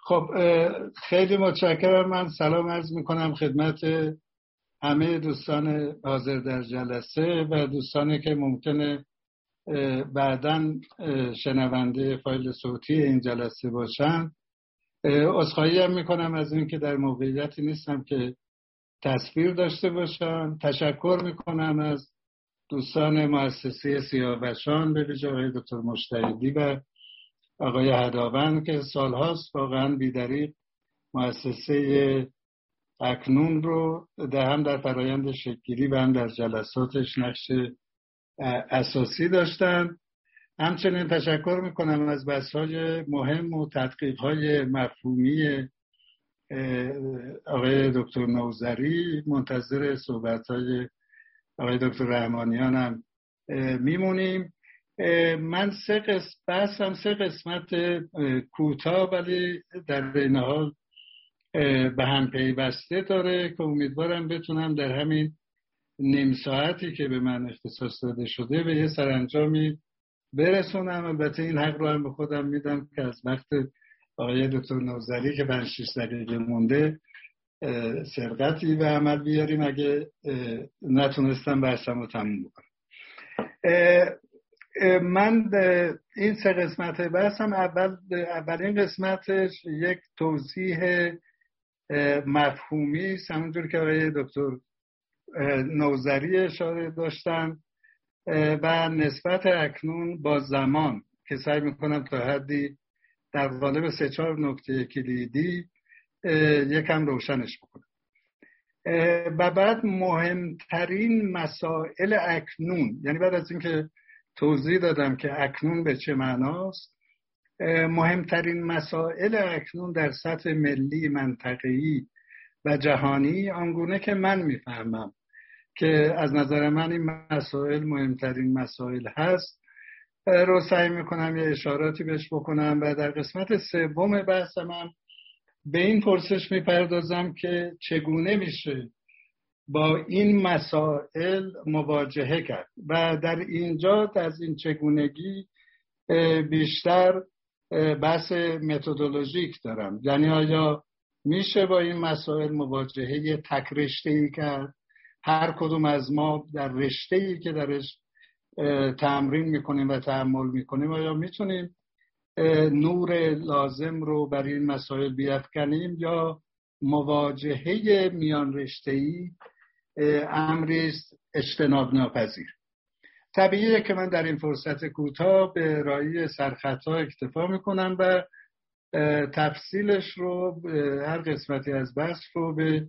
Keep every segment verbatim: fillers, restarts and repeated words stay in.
خب خیلی متشکرم. من سلام عرض میکنم خدمت همه دوستان حاضر در جلسه و دوستانی که ممکنه بعداً شنونده فایل صوتی این جلسه باشن. عذرخواهی هم میکنم از این که در موقعیتی نیستم که تصویر داشته باشم. تشکر میکنم از دوستان مؤسسه سیاوشان به ویژه آقای دکتر مجتهدی و آقای هدابند که سالهاست واقعا بی‌دریغ مؤسسه اکنون رو در هم در فرایند شکل‌گیری و هم در جلساتش نقش اساسی داشتن. همچنین تشکر میکنم از بحث‌های مهم و تدقیق‌های مفهومی آقای دکتر نوذری. منتظر صحبت‌های آقای دکتر رحمانیان هم میمونیم. من سه قسمت بحثم سه قسمت کوتاه ولی در این حال به هم پیوسته داره که امیدوارم بتونم در همین نیم ساعتی که به من اختصاص داده شده به یه سرانجامی برسونم. البته این حق رو هم به خودم میدم که از وقت آقای دکتر نوذری که پنج شش دقیقه مونده سرقتی به عمل بیاریم اگه نتونستم بحثم رو تموم بکنم. من این سه قسمت بحثم اول اولین قسمتش یک توضیح مفهومی است، همونجور که آقای دکتر نوذری اشاره داشتن، و نسبت اکنون با زمان که سعی میکنم تا حدی در قالب سه چهار نکته کلیدی یکم روشنش بکنم. و بعد مهمترین مسائل اکنون، یعنی بعد از اینکه توضیح دادم که اکنون به چه معناست، مهمترین مسائل اکنون در سطح ملی، منطقه‌ای و جهانی آنگونه که من میفهمم که از نظر من این مسائل مهمترین مسائل هست رو سعی میکنم یه اشاراتی بهش بکنم. و در قسمت سوم بحثم هم به این پرسش میپردازم که چگونه میشه با این مسائل مواجهه کرد و در اینجا از این چگونگی بیشتر بحث متدولوژیک دارم. یعنی آیا میشه با این مسائل مواجهه تک رشته‌ای کرد، هر کدوم از ما در رشته‌ای که درش تمرین میکنیم و تأمل میکنیم آیا میتونیم نور لازم رو بر این مسائل بیفکنیم یا مواجهه میان رشته‌ای امری است اجتناب ناپذیر. طبیعیه که من در این فرصت کوتاه به رای سرخطها اکتفا میکنم و تفصیلش رو هر قسمتی از بحث رو به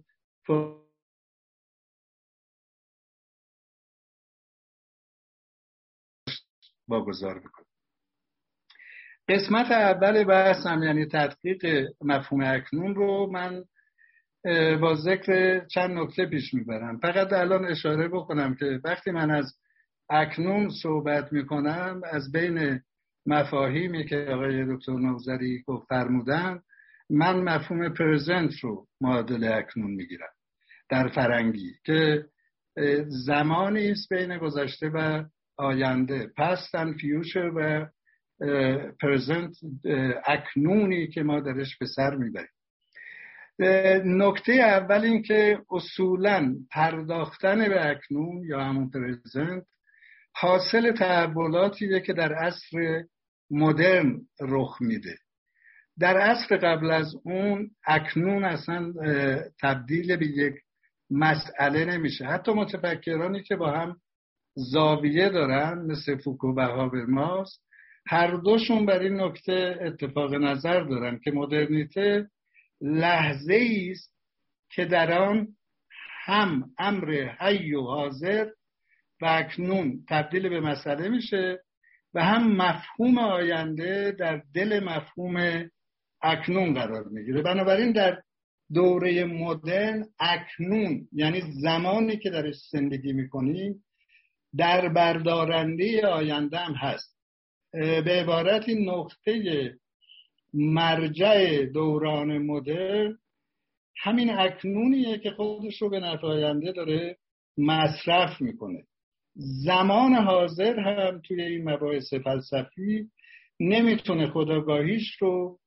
واگذار میکنم. قسمت اول بحثم یعنی تدقیق مفهوم اکنون رو من با ذکر چند نکته پیش میبرم. فقط الان اشاره بکنم که وقتی من از اکنون صحبت میکنم از بین مفاهیمی که آقای دکتر نوذری گفت فرمودن، من مفهوم پرزنت رو معادل اکنون میگیرم در فرنگی که زمانی است بین گذشته و آینده، پست اند فیوچر، و پرزنت اکنونی که ما درش به سر میبریم. نکته اول این که اصولاً پرداختن به اکنون یا همون پرزنت حاصل تحولاتیه که در عصر مدرن رخ میده. در عصر قبل از اون اکنون اصلا تبدیل به یک مسئله نمیشه. حتی متفکرانی که با هم زاویه دارن مثل فوکو و هابرماس، هر دوشون بر این نکته اتفاق نظر دارن که مدرنیته لحظه‌ای است که در آن هم امر حی و حاضر و اکنون تبدیل به مسئله میشه و هم مفهوم آینده در دل مفهوم اکنون قرار میگیره. بنابراین در دوره مدرن اکنون یعنی زمانی که درش زندگی میکنیم در بردارنده آینده هم هست. به عبارت این نقطه مرجع دوران مدرن همین اکنونیه که خودش رو به نفع آینده داره مصرف میکنه. زمان حاضر هم توی این مباحث فلسفی نمیتونه خودآگاهیش رو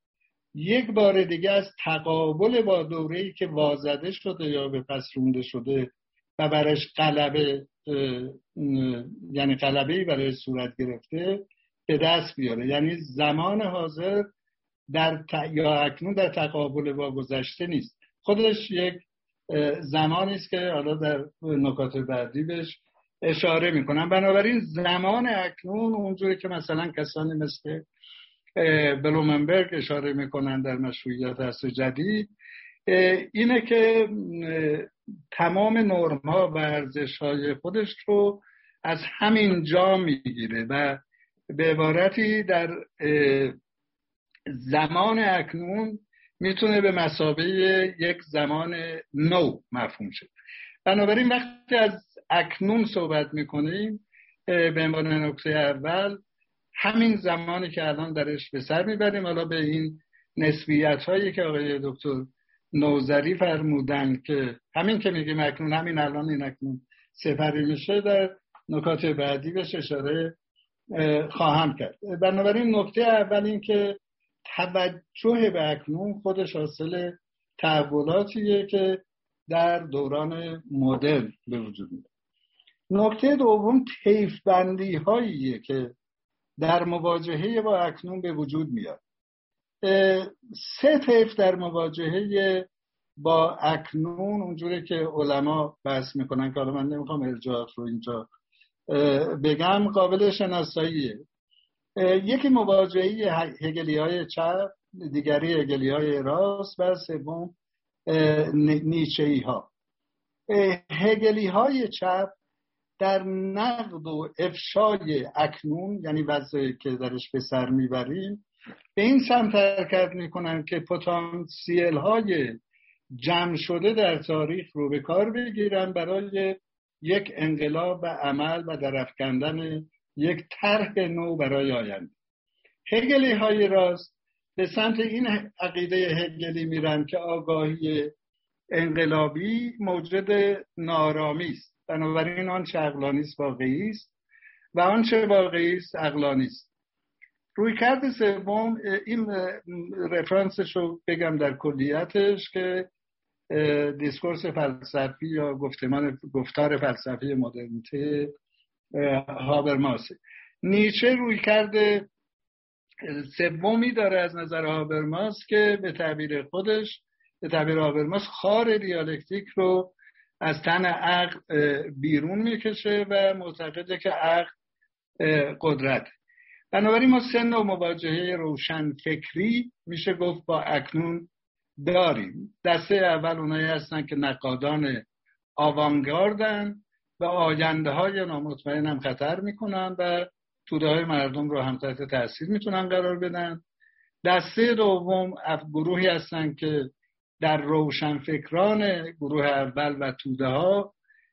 یک بار دیگه از تقابل با دوره‌ای که وازده شده یا به پس رونده شده و برش غلبه یعنی غلبه‌ای برای صورت گرفته به دست بیاره. یعنی زمان حاضر در ت... یا اکنون در تقابل با گذشته نیست، خودش یک زمانی است که حالا در نکات بعدی بهش اشاره میکنم. بنابراین زمان اکنون اونجوری که مثلا کسانی مثل بلومنبرگ اشاره میکنن در مشروعیت عصر جدید اینه که تمام نرم‌ها و ارزش‌های خودش رو از همین جا میگیره و به عبارتی در زمان اکنون میتونه به مثابه یک زمان نو مفهوم شه. بنابراین وقتی از اکنون صحبت میکنیم به عنوان نکته اول همین زمانی که الان درش به سر میبریم، حالا به این نسبیت هایی که آقای دکتر نوذری فرمودن که همین که میگیم اکنون همین الان این اکنون سپری میشه، در نکات بعدی بهش اشاره خواهم کرد. بنابراین نکته اول این که توجه به اکنون خودش حاصل تحولاتیه که در دوران مدرن به وجود میاد. نکته دوم طیف بندی هاییه که در مواجهه با اکنون به وجود میاد. سه طیف در مواجهه با اکنون اونجوری که علما بحث میکنن که حالا من نمیخوام ارجاعات رو اینجا بگم قابل شناساییه. یکی مواجهه هگلی های چپ، دیگری هگلی های راست و سوم نیچه‌ای ها. هگلی های چپ در نقد و افشای اکنون یعنی وضعی که درش به سر میبریم به این سمت حرکت میکنن که پتانسیل های جمع شده در تاریخ رو به کار بگیرن برای یک انقلاب و عمل و درافکندن یک طرح نو برای آینده. هگلی های راست به سمت این عقیده هگلی میرن که آگاهی انقلابی موجد نارامی است، بنابراین آنچه عقلانی است واقعی است و آنچه واقعی است عقلانی است. رویکرد سوم این رفرانسش رو بگم در کلیتش که دیسکورس فلسفی یا گفتمان گفتار فلسفی مدرنیته هابرماس. نیچه رویکرد سومی داره از نظر هابرماس که به تعبیر خودش، به تعبیر هابرماس، خار دیالکتیک رو از تن عقل بیرون میکشه و معتقده که عقل قدرت. بنابراین ما سه نوع مواجهه روشن فکری میشه گفت با اکنون داریم. دسته اول اونایی هستن که نقادان آوانگاردن و آینده های نامطمئن هم خطر میکنن و توده های مردم رو هم تحت تاثیر میتونن قرار بدن. دسته دوم گروهی هستن که در روشنفکران گروه اول و توده ها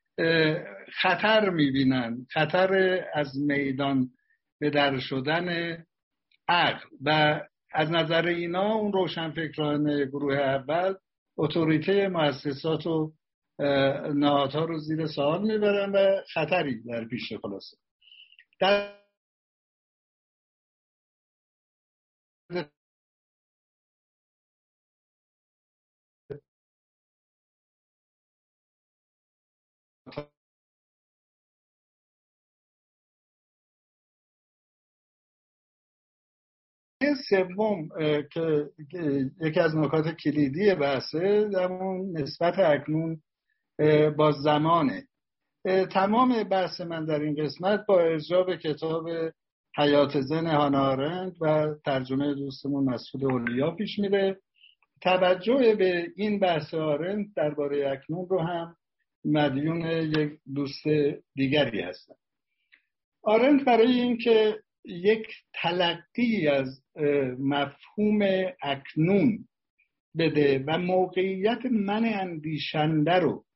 خطر میبینن، خطر از میدان به در شدن عقل و از نظر اینا اون روشنفکران گروه اول اتوریته مؤسسات و نهادها رو زیر سوال میبرن و خطری در پیش خلاصه. در سوم که یکی از نکات کلیدی بحثه همون نسبت اکنون با زمانه. تمام بحث من در این قسمت با ارجاع به کتاب حیات زن هانا آرنت و ترجمه دوستمون مسعود اولیا پیش میره. توجه به این بحث آرنت درباره اکنون رو هم مدیون یک دوست دیگری هستم. آرنت برای اینکه یک تلقی از مفهوم اکنون بده و موقعیت من اندیشنده رو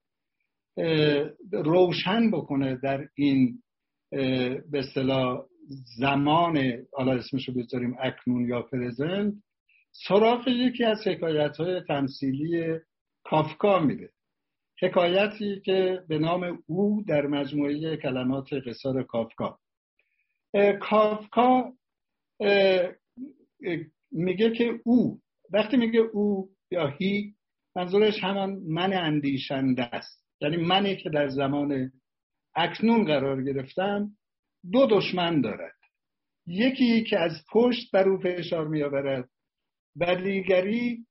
روشن بکنه در این به اصطلاح زمان، حالا اسمشو بذاریم اکنون یا پرزنت، سراغ یکی از حکایت‌های تمثیلی کافکا میره. حکایتی که به نام او در مجموعه کلمات قصار کافکا. کافکا میگه که او وقتی میگه او یا هی، منظورش همان من اندیشنده است. یعنی منی که در زمان اکنون قرار گرفتم دو دشمن دارد، یکی که از پشت بر او فشار می آورد و دیگری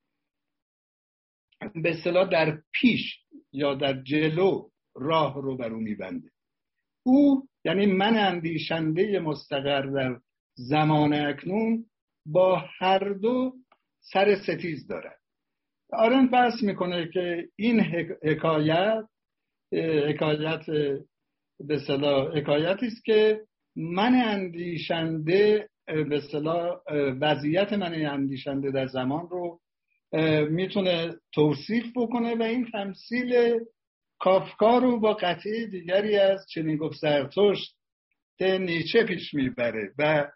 به اصطلاح در پیش یا در جلو راه رو بر او می بنده. او یعنی من اندیشنده مستقر در زمان اکنون با هر دو سر ستیز دارد. آرنت بحث میکنه که این حکایت حکایت به اصطلاح حکایتی است که من اندیشنده به اصطلاح وضعیت من اندیشنده در زمان رو میتونه توصیف بکنه و این تمثیل کافکا رو با قطعه دیگری از چنین گفت زرتشت نیچه پیش میبره و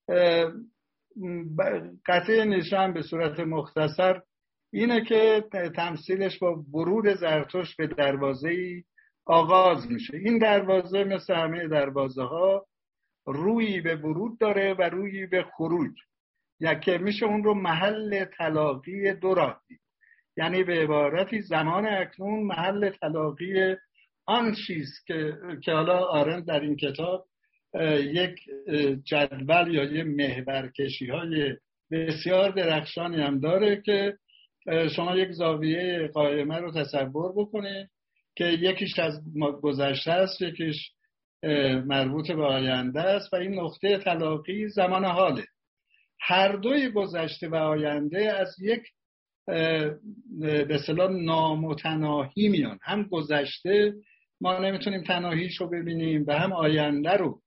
قطعه نیچه هم به صورت مختصر اینه که تمثیلش با ورود زرتشت به دروازه‌ای آغاز میشه. این دروازه مثل همه دروازه ها رویی به ورود داره و رویی به خروج، یکی میشه اون رو محل تلاقی دو راه دید. یعنی به عبارتی زمان اکنون محل تلاقی آن چیز که که حالا آرنت در این کتاب یک جدول یا یک محورکشی های بسیار درخشانی هم داره که شما یک زاویه قائمه رو تصور بکنید که یکیش از گذشته است، یکیش مربوط به آینده است و این نقطه تلاقی زمان حاله. هر دوی گذشته و آینده از یک به اصطلاح نامتناهی میان. هم گذشته ما نمیتونیم تناهیش رو ببینیم و هم آینده رو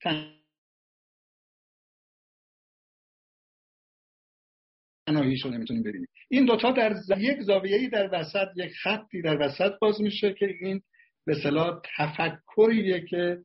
تناهیش رو نمیتونیم ببینیم. این دوتا در ز... یک زاویه‌ای در وسط، یک خطی در وسط باز میشه که این به اصطلاح تفکریه که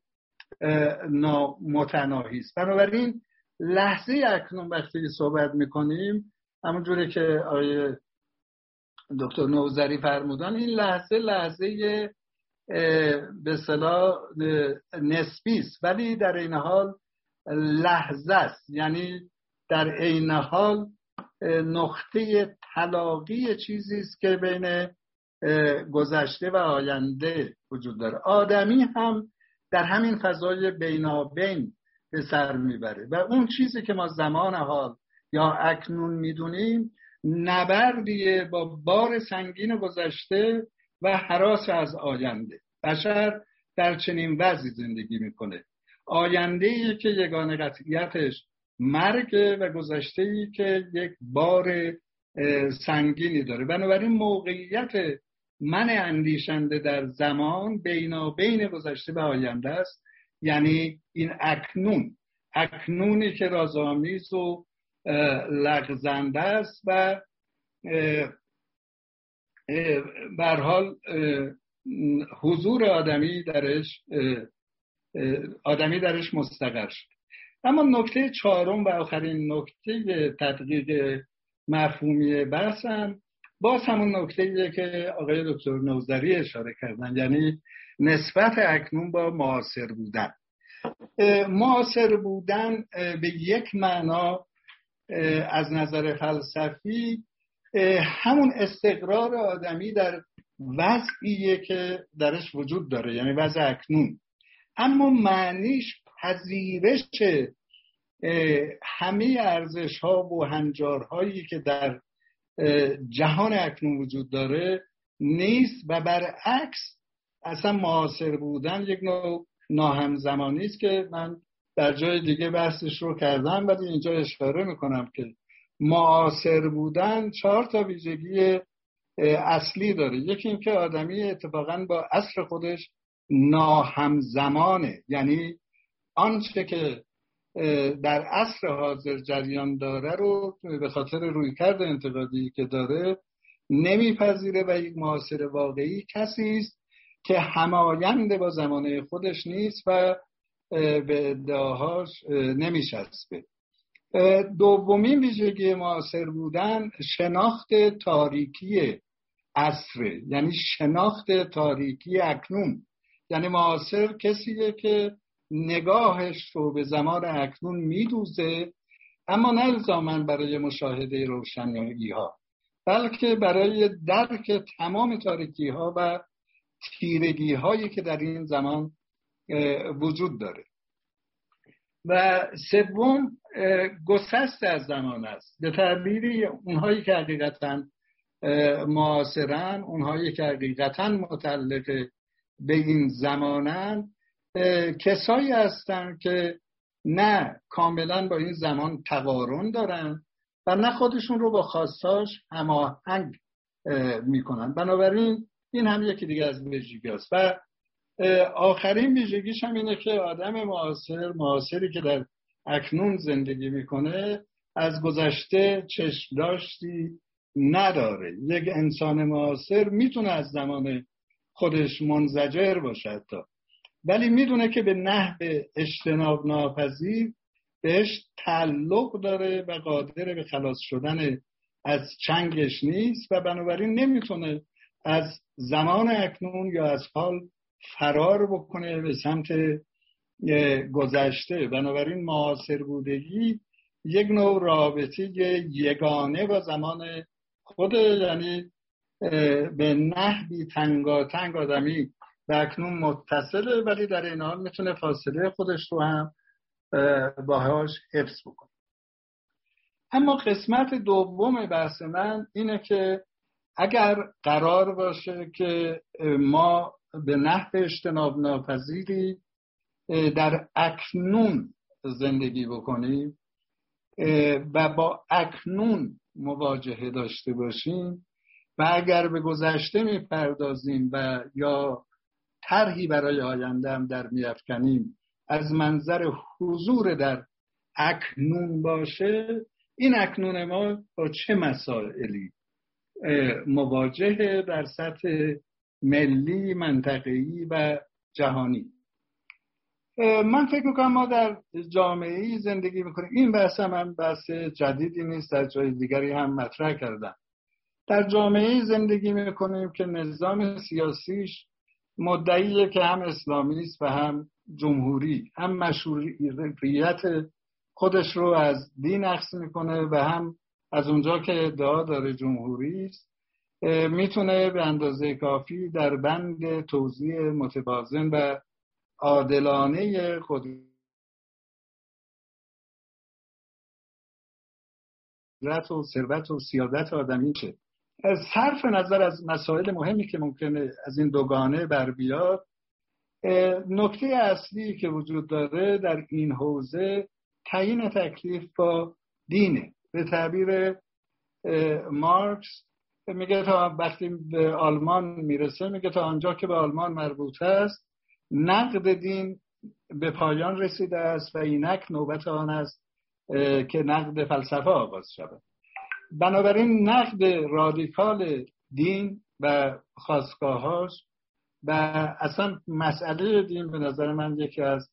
نامتناهی است. بنابراین لحظه اکنون وقتی صحبت میکنیم، همونجوری که آقای دکتر نوذری فرمودن، این لحظه لحظه به اصطلاح نسبی است ولی در این حال لحظه است. یعنی در عین حال نقطه تلاقی چیزی است که بین گذشته و آینده وجود داره. آدمی هم در همین فضای بینابین به سر میبره و اون چیزی که ما زمان حال یا اکنون میدونیم نبردیه با بار سنگین گذشته و هراس از آینده. بشر در چنین وضعی زندگی میکنه، آینده‌ای که یگانه قطعیتش مرگ و گذشته‌ای که یک بار سنگینی داره. بنابراین موقعیت من اندیشنده در زمان بینابین گذشته و آینده است، یعنی این اکنون، اکنونی که رازآمیز و لغزنده است و به هر حال حضور آدمی درش آدمی درش مستقر شد. اما نکته چهارم و آخرین نکته تدقیق مفهومی بحثم باز همون نکته‌ایه که آقای دکتر نوذری اشاره کردن، یعنی نسبت اکنون با معاصر بودن. معاصر بودن به یک معنا از نظر فلسفی همون استقرار آدمی در وضعیه که درش وجود داره، یعنی وضع اکنون. اما معنیش پذیرش همه ارزش ها و هنجارهایی که در جهان اکنون وجود داره نیست و برعکس اصلا معاصر بودن یک نوع ناهمزمانی است که من در جای دیگه بحثش رو کردم ولی اینجا اشاره میکنم که معاصر بودن چهار تا ویژگی اصلی داره. یکی این که آدمی اتفاقا با عصر خودش ناهمزمانه، یعنی آنچه که در عصر حاضر جریان داره رو به خاطر رویکرد انتقادی که داره نمیپذیره و یک معاصر واقعی کسی است که هماینده با زمانه خودش نیست و به ادعاهاش نمیشسبه. دومین ویژگی معاصر بودن شناخت تاریکی عصر، یعنی شناخت تاریکی اکنون. یعنی معاصر کسیه که نگاهش رو به زمان اکنون میدوزه اما نه الزاماً برای مشاهده روشنایی ها، بلکه برای درک تمام تاریکی ها و تیرگی هایی که در این زمان وجود داره. و سوم گسست از زمان است، به تعبیری اونهایی که حقیقتاً معاصرن، اونهایی که حقیقتاً متعلق به این زمانن، کسایی هستن که نه کاملا با این زمان تقارن دارن و نه خودشون رو با خواستاش هماهنگ میکنن. بنابراین این هم یکی دیگه از ویژگی است. و آخرین ویژگیش هم اینه که آدم معاصر معاصری که در اکنون زندگی میکنه از گذشته چشم داشتی نداره. یک انسان معاصر میتونه از زمان خودش منزجر باشه تا، ولی میدونه که به نحو اجتناب ناپذیر بهش تعلق داره و قادر به خلاص شدن از چنگش نیست و بنابراین نمیتونه از زمان اکنون یا از حال فرار بکنه به سمت گذشته. بنابراین معاصر بودگی یک نوع رابطه یگانه با زمان خود، یعنی به نحوی تنگاتنگ آدمی به اکنون متصله، ولی در این حال میتونه فاصله خودش رو هم باهاش حفظ بکنه. اما قسمت دوم بحث من اینه که اگر قرار باشه که ما به نحو اجتناب ناپذیری در اکنون زندگی بکنیم و با اکنون مواجهه داشته باشیم و اگر به گذشته میپردازیم و یا طرحی برای آینده هم در میافکنیم از منظر حضور در اکنون باشه، این اکنون ما با چه مسائلی مواجهه در سطح ملی، منطقه‌ای و جهانی. من فکر میکنم ما در جامعه‌ای زندگی میکنیم، این بحث هم, هم بحث جدیدی نیست، در جای دیگری هم مطرح کردم. در جامعه‌ای زندگی میکنیم که نظام سیاسیش مدعیه که هم اسلامی است و هم جمهوری، هم مشروعیت خودش رو از دین اخذ میکنه و هم از اونجا که ادعا داره جمهوری است میتونه به اندازه کافی در بند توزیع متوازن و عادلانه قدرت و ثروت و سیادت آدمی شه. صرف نظر از مسائل مهمی که ممکنه از این دوگانه بر بیاد، نکته اصلی که وجود داره در این حوزه تعیین تکلیف با دینه. به تعبیر مارکس میگه تا وقتی به آلمان میرسه، میگه تا آنجا که به آلمان مربوط است نقد دین به پایان رسیده است و اینک نوبت آن است که نقد فلسفه آغاز شود. بنابراین نقد رادیکال دین و خاستگاهاش و اصلا مسئله دین به نظر من یکی از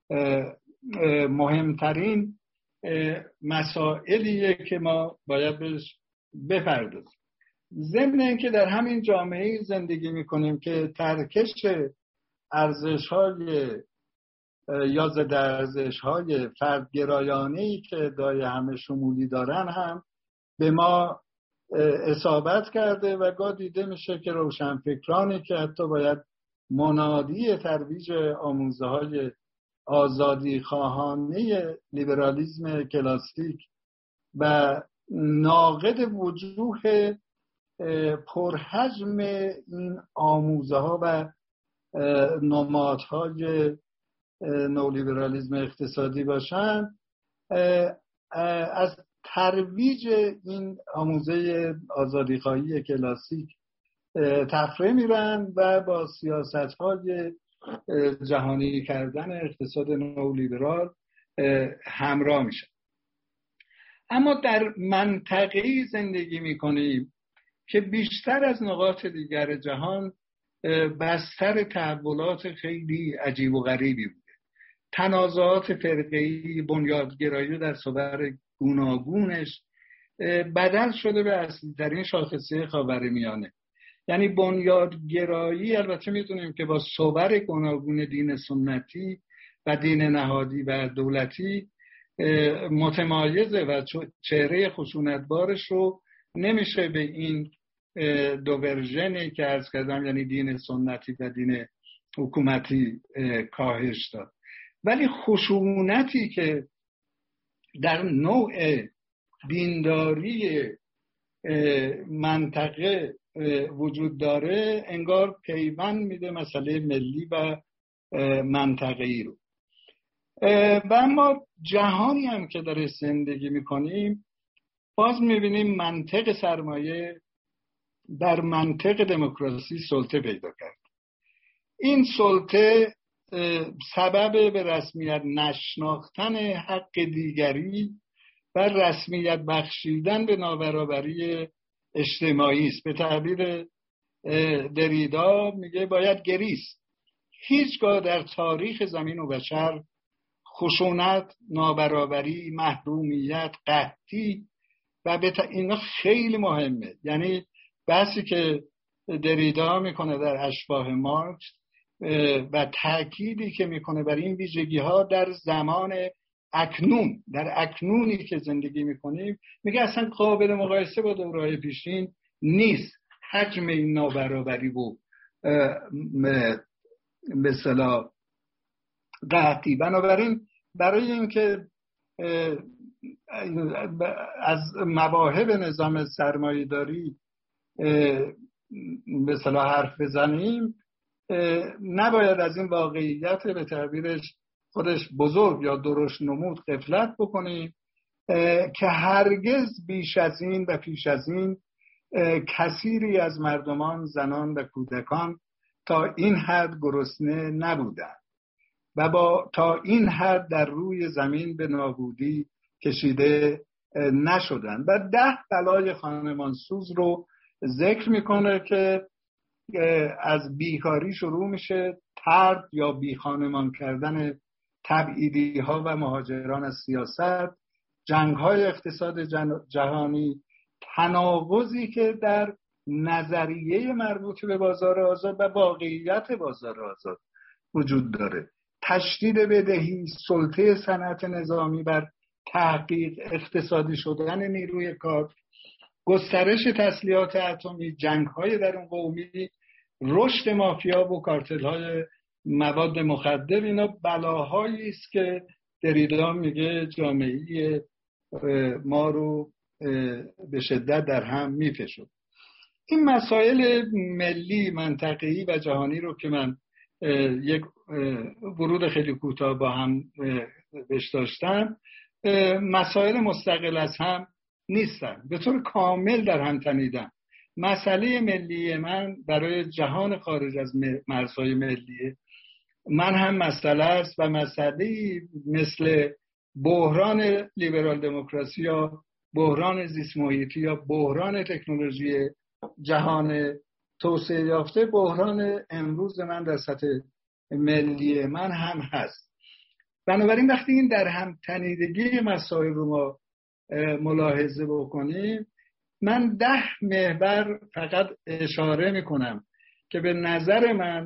مهمترین مسائلیه که ما باید بهش بپردازیم. ضمن اینکه در همین جامعه زندگی میکنیم که ترکش ارزش‌های یا ضد ارزش‌های فردگرایانه‌ای که ادعای همه شمولی دارن هم به ما اصابت کرده و گاه دیده میشه که روشنفکرانی که حتی باید منادی ترویج آموزه‌های آزادی خواهانه لیبرالیسم کلاسیک و ناقد وجوه پرحجم این آموزه‌ها و نمادهای نولیبرالیسم اقتصادی باشن، از ترویج این آموزه آزادیخواهی کلاسیک تفره میرن و با سیاست‌های جهانی کردن اقتصاد نولیبرال همراه میشن. اما در منطقه‌ای زندگی میکنیم که بیشتر از نقاط دیگر جهان بستر تحولات خیلی عجیب و غریبی بوده. تنازعات فرقه‌ای، بنیادگرایی در صور گوناگونش بدل شده به اصلی‌ترین شاخصه خاورمیانه. یعنی بنیادگرایی البته میدونیم که با صور گوناگون دین سنتی و دین نهادی و دولتی متمایزه و چهره خشونتبارش رو نمیشه به این دو ورژنی که عرض کردم، یعنی دین سنتی و دین حکومتی، کاهش داد. ولی خشونتی که در نوع دینداری منطقه وجود داره انگار پیوند میده مسئله ملی و منطقه‌ای رو. و اما جهانی هم که داره زندگی میکنیم باز میبینیم منطق سرمایه در منطق دموکراسی سلطه پیدا کرد. این سلطه سبب به رسمیت نشناختن حق دیگری و رسمیت بخشیدن به نابرابری اجتماعی است. به تعبیر دریدا میگه باید گریست. هیچگاه در تاریخ زمین و بشر خشونت، نابرابری، محرومیت، قحطی و به اینا خیلی مهمه. یعنی بحثی که دریدا میکنه در اشباح مارکس و تأکیدی که میکنه بر این ویژگی ها در زمان اکنون، در اکنونی که زندگی میکنیم، میگه اصلا قابل مقایسه با دوره‌های پیشین نیست حجم این نابرابری و به اصطلاح قحطی. بنابراین برای اینکه از مواهب نظام سرمایه‌داری به اصطلاح حرف بزنیم، نباید از این واقعیت به تعبیرش خودش بزرگ یا درشت نمود غفلت بکنیم که هرگز بیش از این و پیش از این کثیری از مردمان، زنان و کودکان تا این حد گرسنه نبودند و با تا این حد در روی زمین به نابودی کشیده نشدند. و ده بلای خانمانسوز رو ذکر میکنه که از بیکاری شروع میشه، طرد یا بیخانمان کردن تبعیدی ها و مهاجران از سیاست، جنگ های اقتصاد جهانی، تناقضی که در نظریه مربوط به بازار آزاد و واقعیت بازار آزاد وجود داره، تشدید بدهی، سلطه صنعت نظامی بر تحقیق اقتصادی شدن نیروی کار، گسترش تسلیحات اتمی، جنگ‌های درون قومی، رشد مافیا و کارتل‌های مواد مخدر. اینا بلاهایی است که دریدا میگه جامعه ما رو به شدت در هم میفشرد. این مسائل ملی، منطقه‌ای و جهانی رو که من یک ورود خیلی کوتاه با هم بهش داشتم، مسائل مستقل از هم نیستن، به طور کامل در هم تنیدن. مسئله ملی من برای جهان خارج از مرزهای ملی من هم مسئله است و مسئله مثل بحران لیبرال دموکراسی یا بحران زیست محیطی یا بحران تکنولوژی جهان توسعه یافته، بحران امروز من در سطح ملی من هم هست. بنابراین وقتی این در هم تنیدگی مسائل رو ما ملاحظه بکنیم، من ده محور فقط اشاره میکنم که به نظر من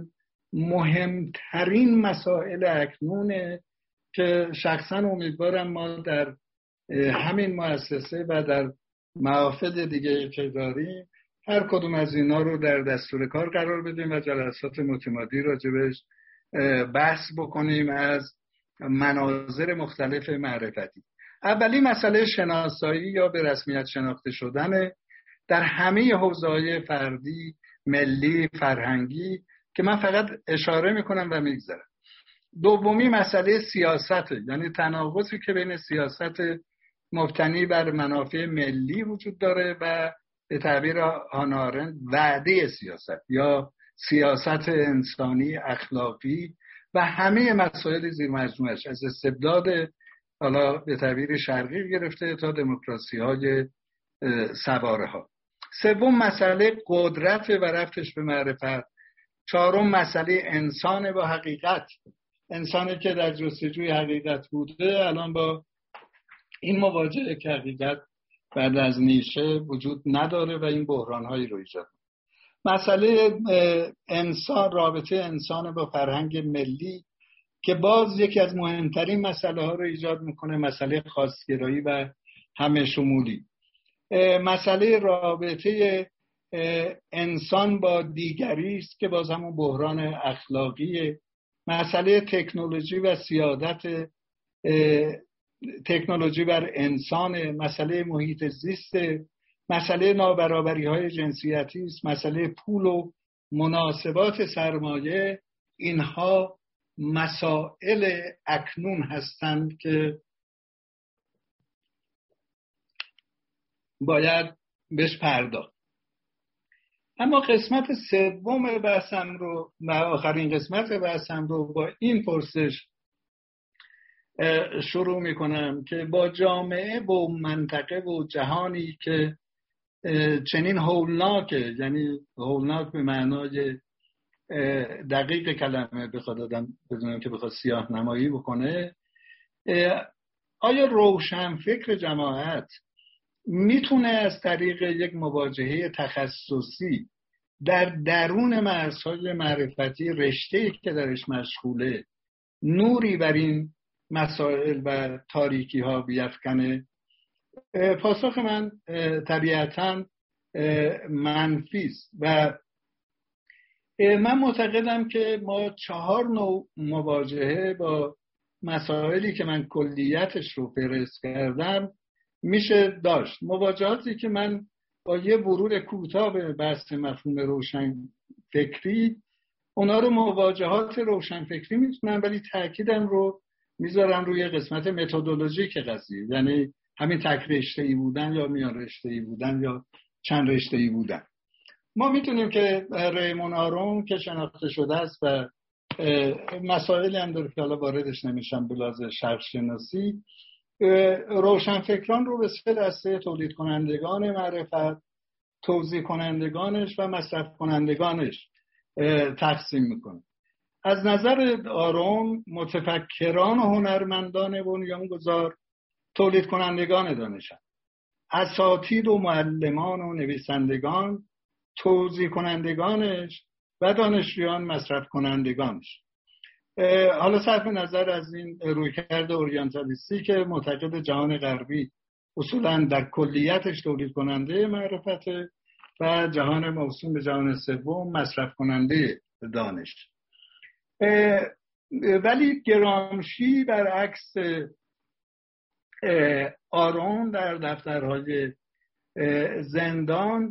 مهمترین مسائل اکنونه که شخصا امیدوارم ما در همین مؤسسه و در محافل دیگه که داریم هر کدوم از اینا رو در دستور کار قرار بدیم و جلسات متمادی راجبش بحث بکنیم از مناظر مختلف معرفتی. اولی مسئله شناسایی یا به رسمیت شناخته شدن در همه حوزه‌های فردی، ملی، فرهنگی که من فقط اشاره میکنم و میگذرم. دومی مسئله سیاست، یعنی تناقضی که بین سیاست مبتنی بر منافع ملی وجود داره و به تعبیر هانا آرنت وعده سیاست یا سیاست انسانی اخلاقی و همه مسائل زیر مجموعش از استبداد حالا به تعبیر شرقی گرفته تا دموکراسی های سواره ها. سوم مسئله قدرت و رفتش به معرفت. چهارم مسئله انسان با حقیقت، انسانی که در جستجوی حقیقت بوده الان با این مواجهه که حقیقت بعد از نیشه وجود نداره و این بحران هایی رو ایجاد. مسئله انسان، رابطه انسان با فرهنگ ملی که باز یکی از مهمترین مسئله ها رو ایجاد میکنه، مسئله خاصگرایی و همه شمولی. مسئله رابطه انسان با دیگری است که باز همون بحران اخلاقیه. مسئله تکنولوژی و سیادت تکنولوژی بر انسان، مسئله محیط زیست، مسئله نابرابری های جنسیتی است، مسئله پول و مناسبات سرمایه. اینها مسائل اکنون هستند که باید بهش پرداخت. اما قسمت سوم بحثم رو و آخرین قسمت بحثم رو با این پرسش شروع میکنم که با جامعه و منطقه و جهانی که چنین هولناکه، یعنی هولناک به معنای دقیق کلمه بخواد آدم بدونم که بخواد سیاه نمایی بکنه، آیا روشن فکر جماعت میتونه از طریق یک مواجهه تخصصی در درون مرزهای معرفتی رشته‌ای که درش مشغوله نوری بر این مسائل و تاریکی ها بیفکنه؟ پاسخ من طبیعتاً منفی است و من معتقدم که ما چهار نوع مواجهه با مسائلی که من کلیتش رو فهرست کردم میشه داشت. مواجهاتی که من با یه ورود کوتاه به بحث مفهوم روشن فکری، اونا رو مواجهات روشن فکری میتونم، ولی تأکیدم رو میذارم روی قسمت متدولوژیک قضیه، یعنی همین تک رشته‌ای بودن یا میان رشته‌ای بودن یا چند رشته‌ای بودن. ما میتونیم که ریمون آرون که شناخته شده است و مسائلی هم داره که حالا واردش نمیشم به لحاظ شرق شناسی، روشنفکران رو به سه دسته تولید کنندگان معرفت، توزیع کنندگانش و مصرف کنندگانش تقسیم میکنه. از نظر آرون متفکران و هنرمندان بنیانگذار تولید کنندگان دانشند، اساتید و معلمان و نویسندگان توزیع کنندگانش و دانشجویان مصرف کنندگانش. حالا صرف نظر از این رویکرد اورینتالیستی که معتقد جهان غربی اصولا در کلیتش تولید کننده معرفته و جهان موسوم به جهان سوم مصرف کننده دانش، ولی گرامشی برعکس آرون در دفترهای زندان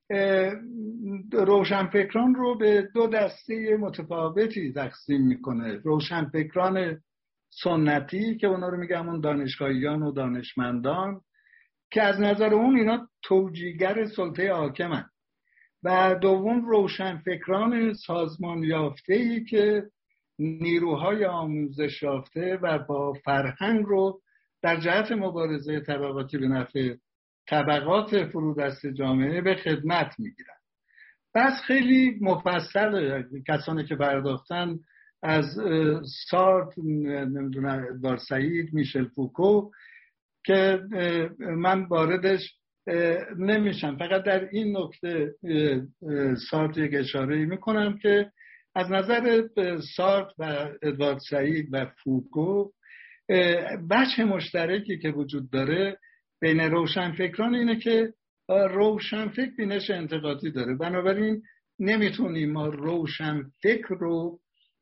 روشنفکران رو به دو دسته متفاوتی تقسیم میکنه. روشنفکران سنتی که اونا رو میگم اون دانشگاهیان و دانشمندان که از نظر اون اینا توجیهگر سلطه حاکمن، و دوم روشنفکران سازمان یافته‌ای که نیروهای آموزش یافته و با فرهنگ رو در جهت مبارزه طبقاتی به نفع طبقات فرودست جامعه به خدمت میگیرن. بس خیلی مفصل کسانی که پرداختن از سارت، نمیدونم ادوارد سعید، میشل فوکو که من واردش نمیشم، فقط در این نکته سارت یک اشاره میکنم که از نظر سارت و ادوارد سعید و فوکو بچه مشترکی که وجود داره بین روشنفکران اینه که روشنفکر بینش انتقادی داره، بنابراین نمیتونیم ما روشنفکر رو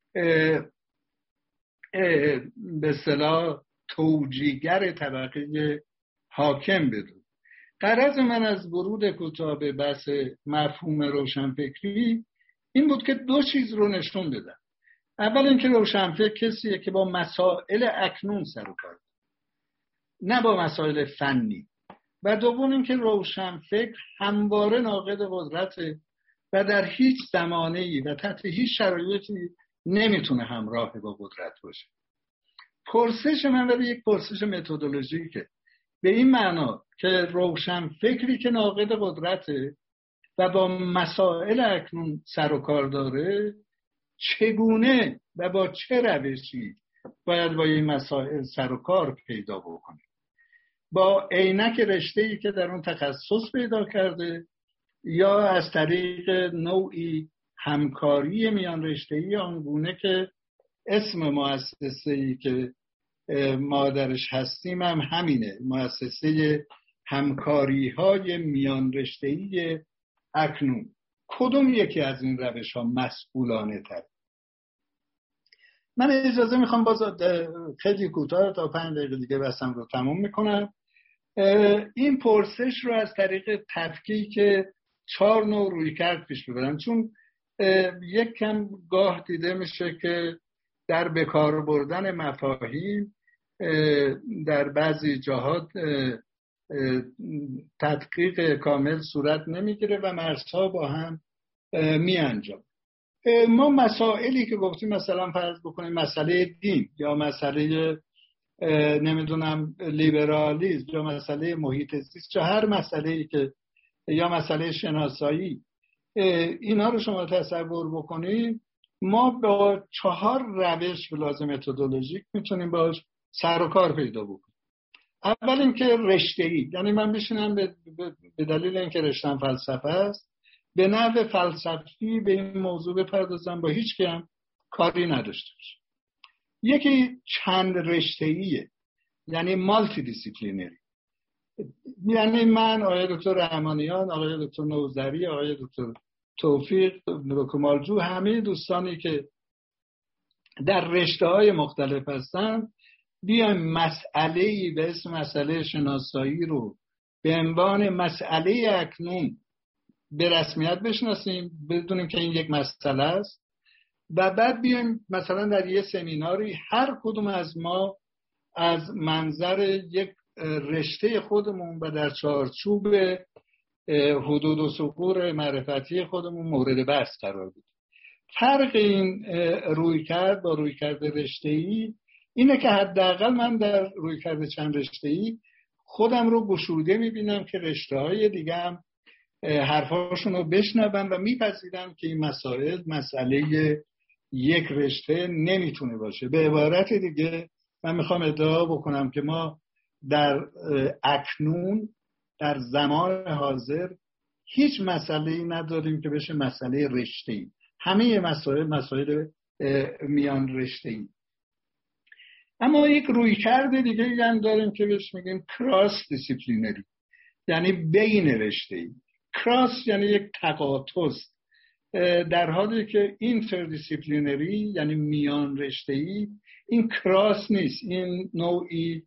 به اصطلاح توجیهگر طبقه حاکم بدون. غرض من از ورود کوتاه به بحث مفهوم روشنفکری این بود که دو چیز رو نشون بدم. اول اینکه روشنفکر کسیه که با مسائل اکنون سر و کار، نه با مسائل فنی، و دوم اینکه روشنفکر همواره ناقد قدرته و در هیچ زمانه‌ای و تحت هیچ شرایطی نمیتونه همراه با قدرت باشه. پرسش من ولی یک پرسش متدولوژیکه، به این معنا که روشنفکری که ناقد قدرته و با مسائل اکنون سر و کار داره چگونه و با چه روشی باید با این مسائل سر و کار پیدا بکنه؟ با عینک رشته‌ای که در اون تخصص پیدا کرده یا از طریق نوعی همکاری میان رشته‌ای آنگونه که اسم مؤسسه‌ای که ما درش هستیم هم همینه، مؤسسه همکاری‌های میان رشته‌ای اکنون. کدوم یکی از این روش‌ها مسئولانه تر؟ من اجازه میخوام باز خیلی کوتاه تا پنج دقیقه دیگه بحثم رو تموم میکنم. این پرسش رو از طریق تفکیک چهار نوع رویکرد پیش ببرم، چون یک کم گاه دیده میشه که در بکار بردن مفاهیم در بعضی جاها تدقیق کامل صورت نمیگیره و مرزها با هم می انجام. ما مسائلی که گفتیم، مثلا فرض بکنیم مسئله دین یا مسئله نمیدونم لیبرالیسم یا مسئله محیط زیست، چه هر مسئله‌ای که یا مسئله شناسایی، اینا رو شما تصور بکنید، ما با چهار روش لازم متدولوژیک میتونیم باش سر و کار پیدا بکنیم. اول اینکه رشته‌ای، یعنی من بشینم به دلیل اینکه رشته‌ام فلسفه است به نحو فلسفی به این موضوع بپردازم، با هیچ کم کاری نداشته باشم. یکی چند رشته‌ایه، یعنی مالتی دیسیپلینری، یعنی من، آقای دکتر رحمانیان، آقای دکتر نوذری، آقای دکتر توفیق، دکتر کمالجو، همه دوستانی که در رشته‌های مختلف هستن، بیایم مسئله‌ای به اسم مسئله شناسایی رو به عنوان مسئله اکنون به رسمیت بشناسیم، بدونیم که این یک مسئله است، و بعد بیایم مثلا در یه سمیناری هر کدوم از ما از منظر یک رشته خودمون و در چارچوب حدود و ثغور معرفتی خودمون مورد بحث قرار بدیم. فرق این رویکرد با رویکرد رشته‌ای اینه که حداقل من در رویکرد چند رشته‌ای خودم رو گشوده می‌بینم که رشته‌های دیگه هم حرفاشون رو بشنوم و میپذیرم که این مسائل مسئله یک رشته نمیتونه باشه. به عبارت دیگه من میخوام ادعا بکنم که ما در اکنون، در زمان حاضر، هیچ مسئله‌ای نداریم که بشه مسئله رشته‌ای. همه مسائل مسائل میان رشته‌ای. اما یک رویکرد دیگه هم داریم که بهش میگیم کراس دیسیپلینری، یعنی بین رشته‌ای. کراس یعنی یک تقاطع، در حالی که اینتردیسیپلینری یعنی میان رشته‌ای این کراس نیست، این نوعی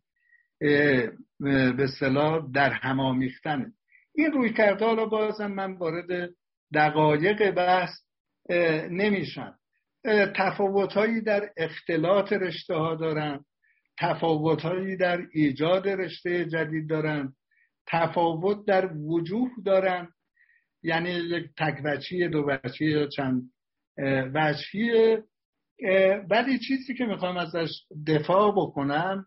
به اصطلاح در هم آمیختنه. این رویکردها رو بازم من وارد دقایق بحث نمیشم. تفاوت‌هایی در اختلاط رشته‌ها دارن، تفاوت‌هایی در ایجاد رشته جدید دارن، تفاوت در وجوه دارن، یعنی یک تک وجهی، دو وجهی یا چند وجهی. ولی چیزی که میخوام ازش دفاع بکنم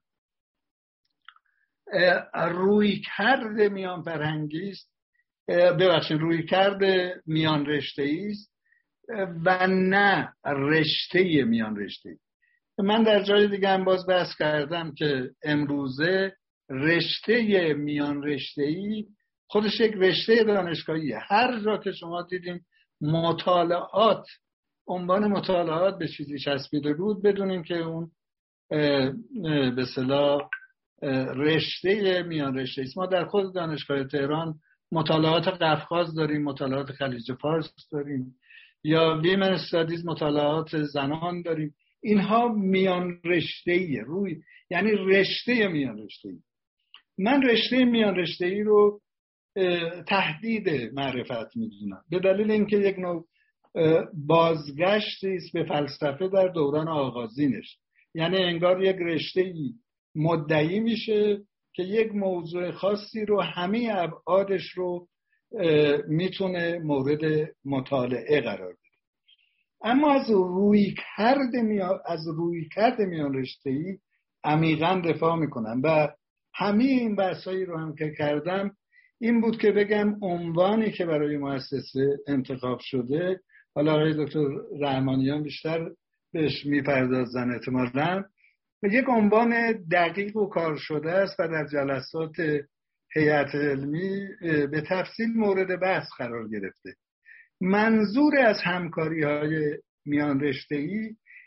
روی کرد میان فرهنگی است، ببخشید روی کرد میان رشته‌ای است و نه رشته میان رشته‌ای. من در جای دیگه هم باز بحث کردم که امروزه رشته میان رشته‌ای خودش یک رشته دانشگاهیه. هر جا که شما دیدیم مطالعات، عنوان مطالعات به چیزی چسبیده بود، بدونیم که اون به اصطلاح رشته میان رشته است. ما در خود دانشگاه تهران مطالعات قفقاز داریم، مطالعات خلیج فارس داریم، یا ویمن استادیز مطالعات زنان داریم. اینها میان رشته‌ایه، روی یعنی رشته میان رشته‌ای. من رشته میان رشته‌ای رو تهدید معرفت میدونم، به دلیل اینکه یک نوع بازگشتی است به فلسفه در دوران آغازینش. یعنی انگار یک رشته‌ای مدعی میشه که یک موضوع خاصی رو همه ابعادش رو میتونه مورد مطالعه قرار بده. اما از روی کرد میان از روی کرد میان رشته‌ای عمیقاً دفاع میکنم و همه این بحثایی رو هم که کردم این بود که بگم عنوانی که برای مؤسسه انتخاب شده، حالا آقای دکتر رحمانیان بیشتر بهش میپردازن احتمالاً، یک عنوان دقیق و کار شده است و در جلسات هیئت علمی به تفصیل مورد بحث قرار گرفته. منظور از همکاری‌های میان رشته‌ای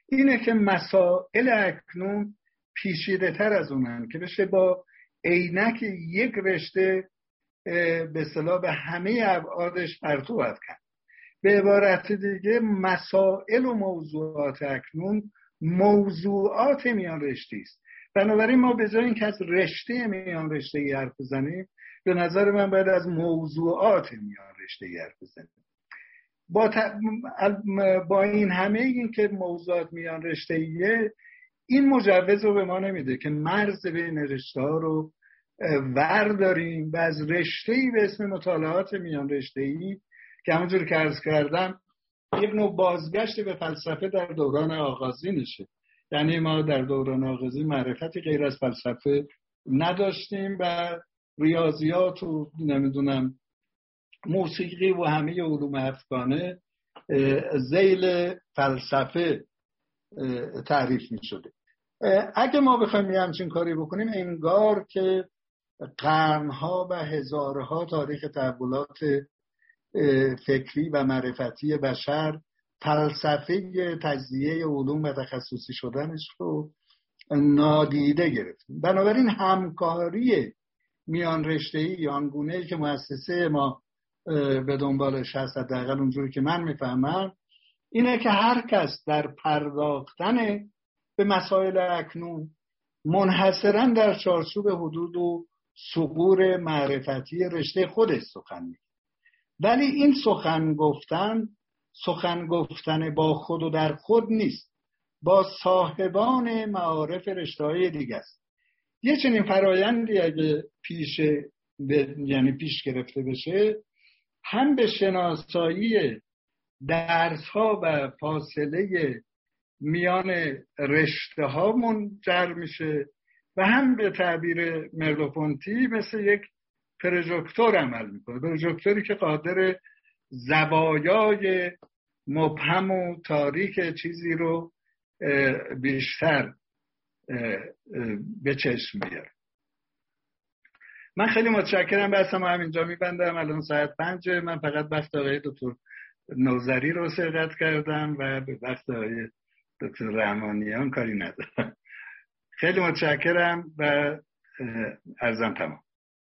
اینه که مسائل اکنون پیچیده تر از اونن که بشه با عینک یک رشته به اصطلاح به همه ابعادش پرتو کرد. به عبارت دیگه مسائل و موضوعات اکنون موضوعات میان رشته است. بنابراین ما به جای اینکه از رشته میان رشته حرف بزنیم، به نظر من باید از موضوعات میان رشته حرف بزنیم. با, ت... با این همه این که موضوعات میان رشته‌ایه، این مجوز رو به ما نمیده که مرز بین رشته ها رو ورداریم و از رشته‌ای به اسم مطالعات میان رشته‌ای که همونجور که عرض کردم یک نوع بازگشت به فلسفه در دوران آغازی نشه. یعنی ما در دوران آغازی معرفتی غیر از فلسفه نداشتیم و ریاضیات و نمیدونم موسیقی و همه علوم افغانه ذیل فلسفه تعریف می شده. اگه ما بخوایم یه همچین کاری بکنیم، انگار که قرنها و هزارها تاریخ تحولات فکری و معرفتی بشر فلسفه تجزیه علوم و تخصصی شدنش رو نادیده گرفتیم. بنابراین همکاری میان رشته‌ای آنگونه‌ای که مؤسسه ما به دنبالش هست، حداقل اونجوری که من میفهمم، اینه که هر کس در پرداختن به مسائل اکنون منحصراً در چارچوب حدود و ثغور معرفتی رشته خودش سخن میگه. ولی این سخن گفتن سخن گفتن با خود و در خود نیست، با صاحبان معارف رشته‌های دیگه است. یه چنین فرایندی اگه پیش یعنی پیش گرفته بشه، هم به شناسایی درس‌ها و فاصله میان رشته‌ها منجر میشه و هم به تعبیر مرلوپونتی مثل یک پروژکتور عمل میکنه. پروژکتوری که قادر زوایای مبهم و تاریک چیزی رو بیشتر به چشم بیاره. من خیلی متشکرم. بحثم همینجا میبندم. الان ساعت پنج. من فقط وقت آقای دکتر نوذری رو سرقت کردم و به وقت آقای دکتر رحمانیان کاری ندارم. خیلی متشکرم و عرضم تمام.